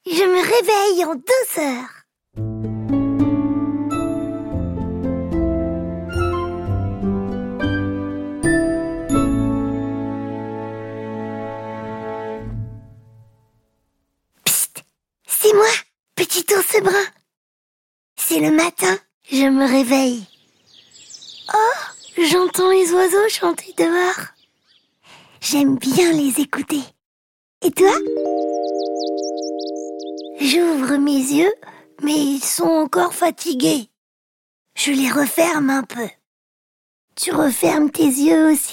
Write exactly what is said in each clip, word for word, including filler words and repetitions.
je me réveille en douceur. Psst, c'est moi, petit ours brun. C'est le matin, je me réveille. Oh, j'entends les oiseaux chanter dehors. J'aime bien les écouter. Et toi ? J'ouvre mes yeux, mais ils sont encore fatigués. Je les referme un peu. Tu refermes tes yeux aussi ?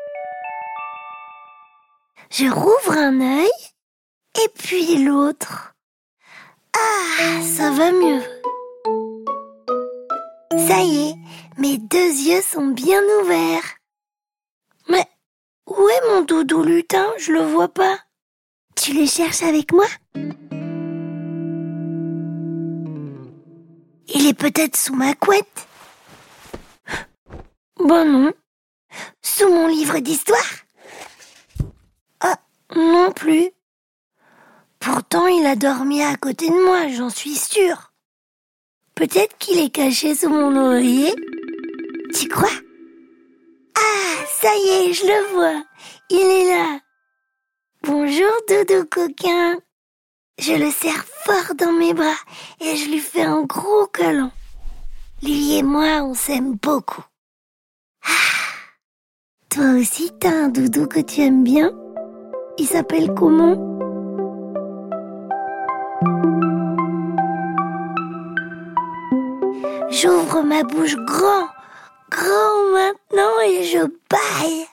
Je rouvre un œil, et puis l'autre. Ah, ça va mieux. Ça y est, mes deux yeux sont bien ouverts. Mais où est mon doudou lutin ? Je le vois pas. Tu le cherches avec moi ? Il est peut-être sous ma couette. Ben non. Sous mon livre d'histoire ? Ah, non plus. Pourtant, il a dormi à côté de moi, j'en suis sûre. Peut-être qu'il est caché sous mon oreiller ? Tu crois ? Ah, ça y est, je le vois. Il est là. Bonjour, doudou coquin. Je le serre fort dans mes bras et je lui fais un gros câlin. Lui et moi, on s'aime beaucoup. Ah, toi aussi, t'as un doudou que tu aimes bien ? Il s'appelle comment ? J'ouvre ma bouche grand, grand maintenant et je bâille.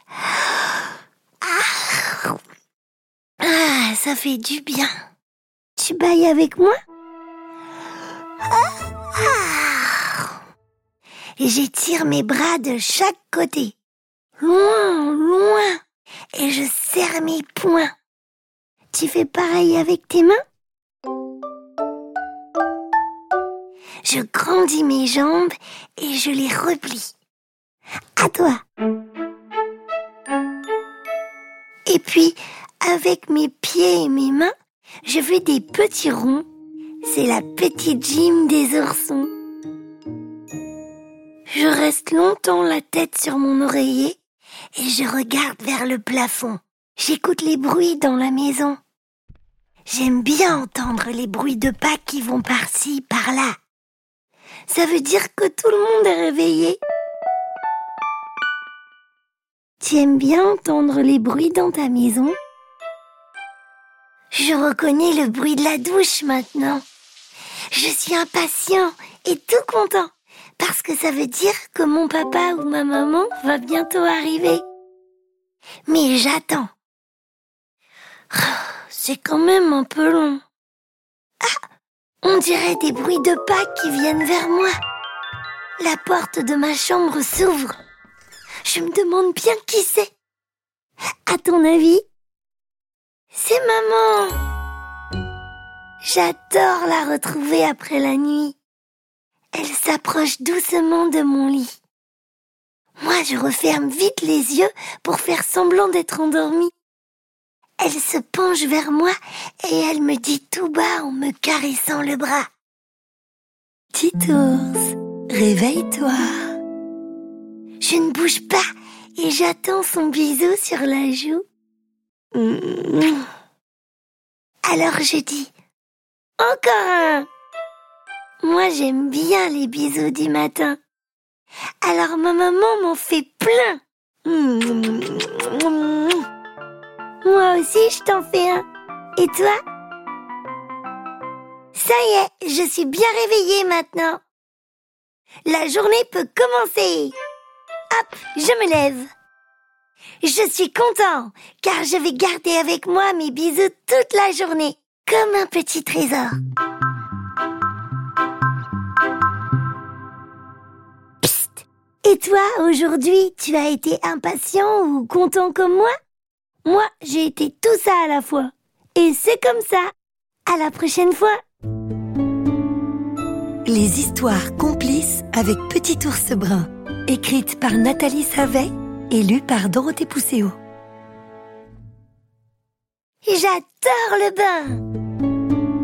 Ah, ah, ça fait du bien. Tu bailles avec moi ? Ah, ah. Et j'étire mes bras de chaque côté. Loin, loin. Et je serre mes poings. Tu fais pareil avec tes mains ? Je grandis mes jambes et je les replie. À toi. Et puis, avec mes pieds et mes mains, je fais des petits ronds. C'est la petite gym des oursons. Je reste longtemps la tête sur mon oreiller et je regarde vers le plafond. J'écoute les bruits dans la maison. J'aime bien entendre les bruits de pas qui vont par-ci, par-là. Ça veut dire que tout le monde est réveillé. Tu aimes bien entendre les bruits dans ta maison ? Je reconnais le bruit de la douche maintenant. Je suis impatient et tout content parce que ça veut dire que mon papa ou ma maman va bientôt arriver. Mais j'attends. C'est quand même un peu long. Ah, on dirait des bruits de pas qui viennent vers moi. La porte de ma chambre s'ouvre. Je me demande bien qui c'est. À ton avis ? C'est maman. J'adore la retrouver après la nuit. Elle s'approche doucement de mon lit. Moi, je referme vite les yeux pour faire semblant d'être endormie. Elle se penche vers moi et elle me dit tout bas en me caressant le bras. Petit ours, réveille-toi. Je ne bouge pas et j'attends son bisou sur la joue. Mmh. Alors je dis, encore un. Moi j'aime bien les bisous du matin. Alors ma maman m'en fait plein. Mmh. Moi aussi je t'en fais un. Et toi ? Ça y est, je suis bien réveillée maintenant. La journée peut commencer. Hop, je me lève. Je suis content, car je vais garder avec moi mes bisous toute la journée, comme un petit trésor. Psst. Et toi, aujourd'hui, tu as été impatient ou content comme moi ? Moi, j'ai été tout ça à la fois. Et c'est comme ça. À la prochaine fois. Les histoires complices avec Petit ours brun. Écrite par Nathalie Savet et lue par Dorothée Pousséo. J'adore le bain.